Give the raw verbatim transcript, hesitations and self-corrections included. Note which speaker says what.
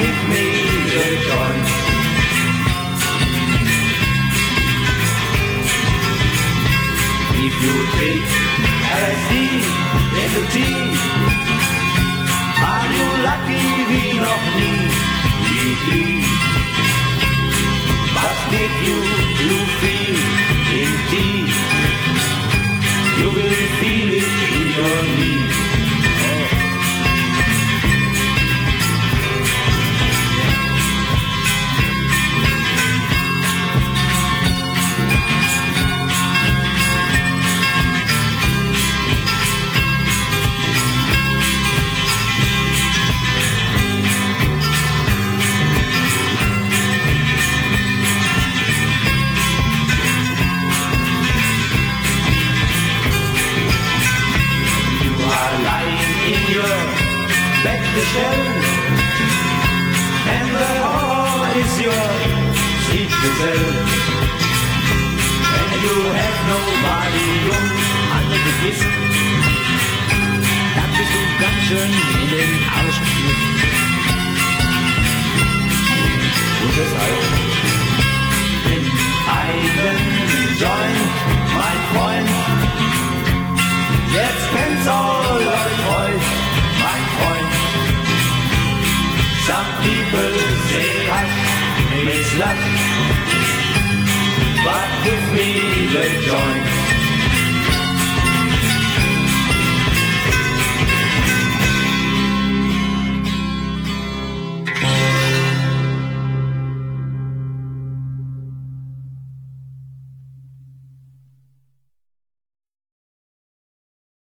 Speaker 1: give me the joint. If you take L S D in the tea, are you lucky wie noch nie? Wie But if you do feel in tea, you will feel it in your knee. Bettgestell, and the horror is your sleep gazelle. And you have nobody um andere Gewissen, dann bist du ganz schön in den Arsch gekniffen. Und deshalb in einen Joint, mein Freund, jetzt kennt's all euch, mein Freund. Some people say hush, it's luck, but give me the joint.